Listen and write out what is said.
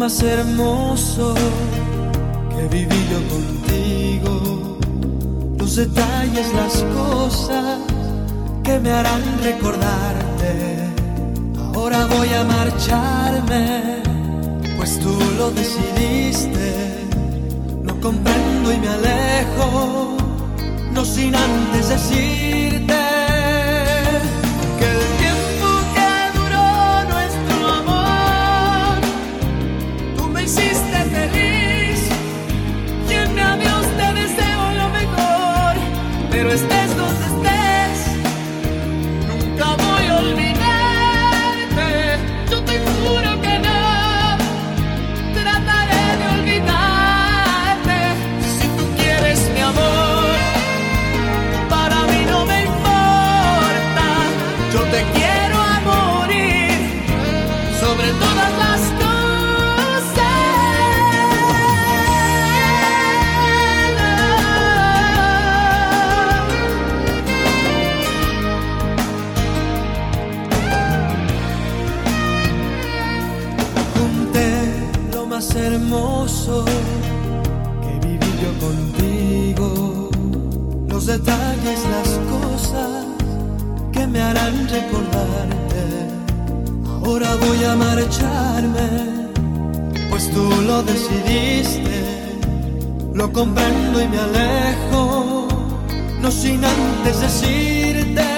más hermoso que viví yo contigo, los detalles, las cosas que me harán recordarte. Ahora voy a marcharme, pues tú lo decidiste. No comprendo y me alejo, no sin antes decirte que el tiempo que duró nuestro amor, tú me hiciste feliz, y en mi adiós te deseo lo mejor. Pero estés donde estés, nunca voy a olvidarte. Yo te juro que no trataré de olvidarte. Si tú quieres mi amor, para mí no me importa. Yo te quiero a morir sobre todas las más hermoso que viví yo contigo, los detalles, las cosas que me harán recordarte. Ahora voy a marcharme, pues tú lo decidiste. Lo comprendo y me alejo, no sin antes decirte